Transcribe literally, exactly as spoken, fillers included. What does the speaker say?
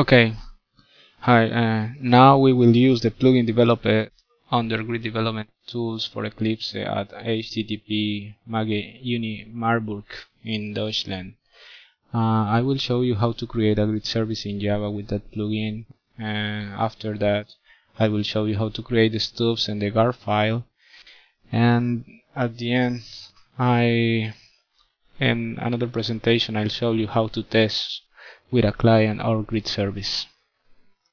Okay, hi. Uh, now we will use the plugin developed under Grid Development Tools for Eclipse at H T T P Mage Uni Marburg in Deutschland. Uh, I will show you how to create a grid service in Java with that plugin. And after that, I will show you how to create the stubs and the gar file. And at the end, I in another presentation I'll show you how to test with a client or grid service.